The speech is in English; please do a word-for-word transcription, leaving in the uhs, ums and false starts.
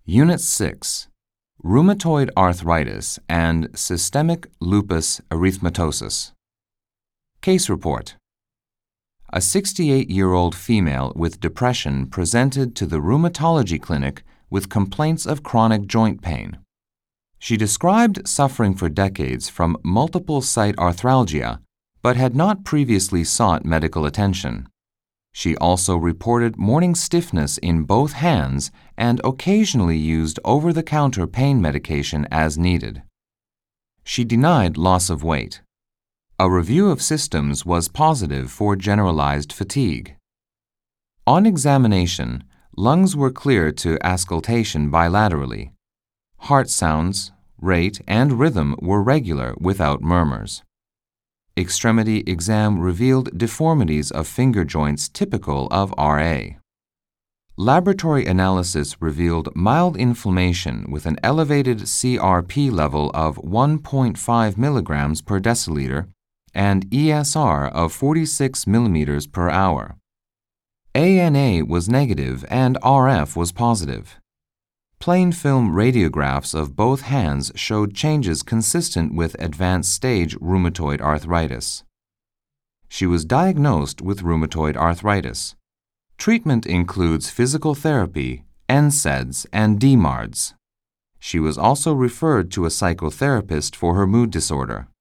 Unit six, Rheumatoid Arthritis and Systemic Lupus Erythematosus. Case Report. A sixty-eight-year-old female with depression presented to the rheumatology clinic with complaints of chronic joint pain. She described suffering for decades from multiple site arthralgia, but had not previously sought medical attention. She also reported morning stiffness in both hands and occasionally used over-the-counter pain medication as needed. She denied loss of weight. A review of systems was positive for generalized fatigue. On examination, lungs were clear to auscultation bilaterally. Heart sounds, rate, and rhythm were regular without murmurs. Extremity exam revealed deformities of finger joints typical of R A. Laboratory analysis revealed mild inflammation with an elevated C R P level of one point five milligrams per deciliter and E S R of forty-six millimeters per hour. A N A was negative and R F was positive. Plain film radiographs of both hands showed changes consistent with advanced stage rheumatoid arthritis. She was diagnosed with rheumatoid arthritis. Treatment includes physical therapy, N SAIDs, and D MARDs. She was also referred to a psychotherapist for her mood disorder.